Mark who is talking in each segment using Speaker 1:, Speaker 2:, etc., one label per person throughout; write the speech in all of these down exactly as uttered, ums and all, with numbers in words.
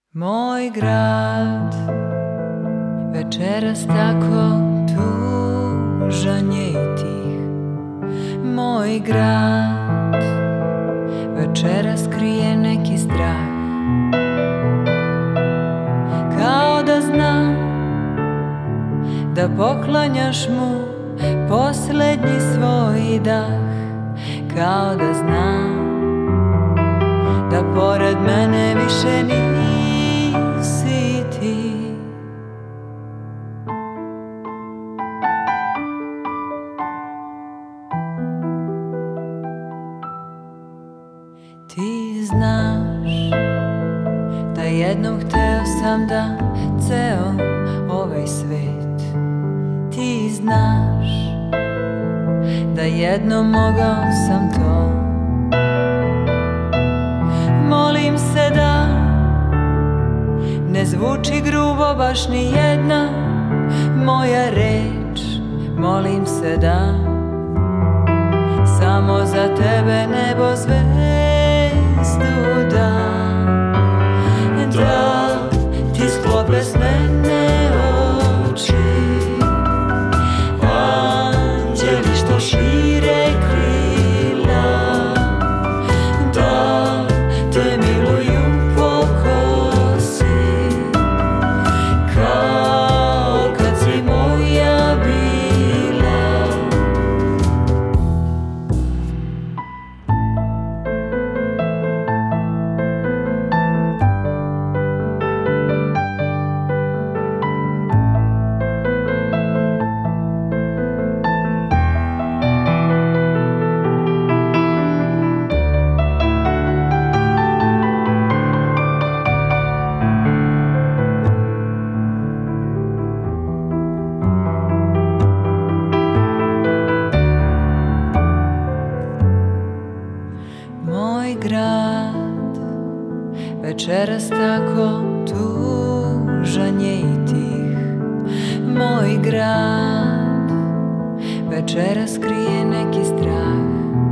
Speaker 1: Moj grad večeras tako tužan je i tih. Moj grad večeras krije neki strah, kao da zna da poklanjaš mu poslednji svoj dah, kao da zna da pored mene više nisi ti. Ti znaš da jednom hteo sam da ceo ovaj svet, ti znaš da jednom mogao sam to. Molim se da ne zvuči grubo baš ni jedna moja reč, molim se da samo za tebe nebo zvezdu da, da ti sklope s mene oči, anđeli što šire krila, da te miluju po kosi, kao kad si moja bila. Moj grad večeras tako tužan je i tih. Moj grad večeras krije neki strah,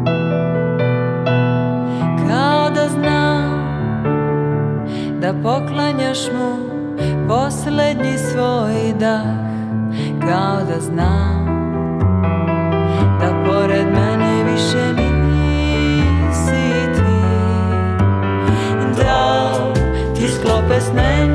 Speaker 1: kao da zna da poklanjaš mu poslednji svoj dah, kao da zna da pored mene više nisi ti, da ti sklope s mene